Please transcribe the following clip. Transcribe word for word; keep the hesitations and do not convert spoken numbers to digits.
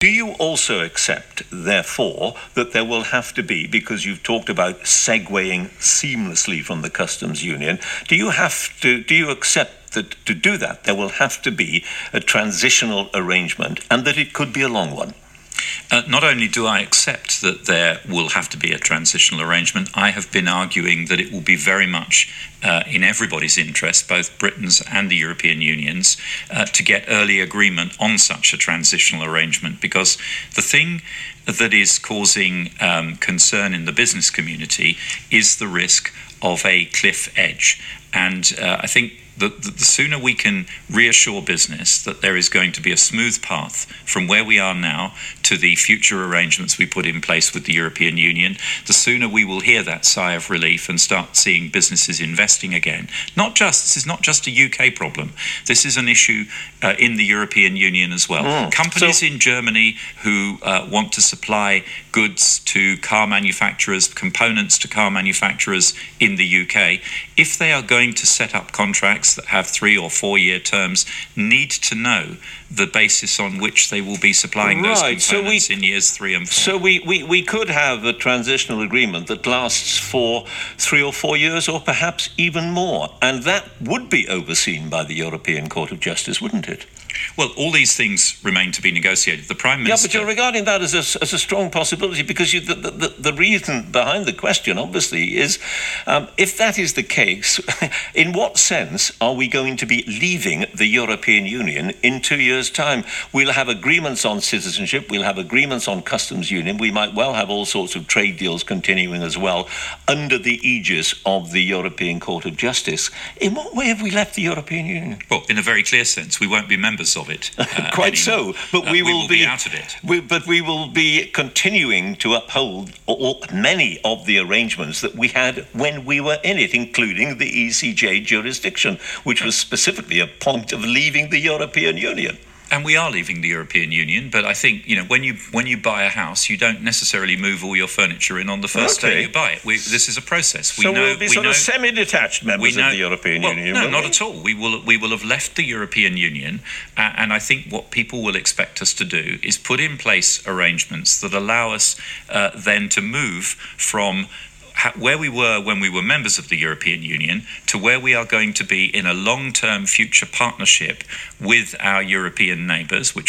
Do you also accept, therefore, that there will have to be, because you've talked about segueing seamlessly from the customs union, do you have to, do you accept that to do that, there will have to be a transitional arrangement and that it could be a long one? Uh, not only do I accept that there will have to be a transitional arrangement, I have been arguing that it will be very much uh, in everybody's interest, both Britain's and the European Union's, uh, to get early agreement on such a transitional arrangement, because the thing that is causing um, concern in the business community is the risk of a cliff edge. And uh, I think The, the sooner we can reassure business that there is going to be a smooth path from where we are now to the future arrangements we put in place with the European Union, the sooner we will hear that sigh of relief and start seeing businesses investing again. Not just, this is not just a U K problem. This is an issue uh, in the European Union as well. Mm. Companies so- in Germany who uh, want to supply goods to car manufacturers, components to car manufacturers in the U K, if they are going to set up contracts that have three or four year terms, need to know the basis on which they will be supplying those right. components so we, in years three and four. So we, we, we could have a transitional agreement that lasts for three or four years or perhaps even more, and that would be overseen by the European Court of Justice, wouldn't it? Well, all these things remain to be negotiated. The Prime Minister... Yeah, but you're regarding that as a, as a strong possibility, because you, the, the, the reason behind the question, obviously, is um, if that is the case, in what sense are we going to be leaving the European Union in two years' time? We'll have agreements on citizenship, we'll have agreements on customs union, we might well have all sorts of trade deals continuing as well under the aegis of the European Court of Justice. In what way have we left the European Union? Well, in a very clear sense, we won't be members of it. Uh, Quite anymore. so, but uh, we, will we will be, be out of it. We, but we will be continuing to uphold all, many of the arrangements that we had when we were in it, including the E C J jurisdiction, which was specifically a point of leaving the European Union. And we are leaving the European Union, but I think, you know, when you when you buy a house, you don't necessarily move all your furniture in on the first okay. day you buy it. We, this is a process. We so know, we'll be we sort know, of semi-detached members know, of the European well, Union. No, not we? at all. We will we will have left the European Union, uh, and I think what people will expect us to do is put in place arrangements that allow us uh, then to move from where we were when we were members of the European Union to where we are going to be in a long-term future partnership with our European neighbours, which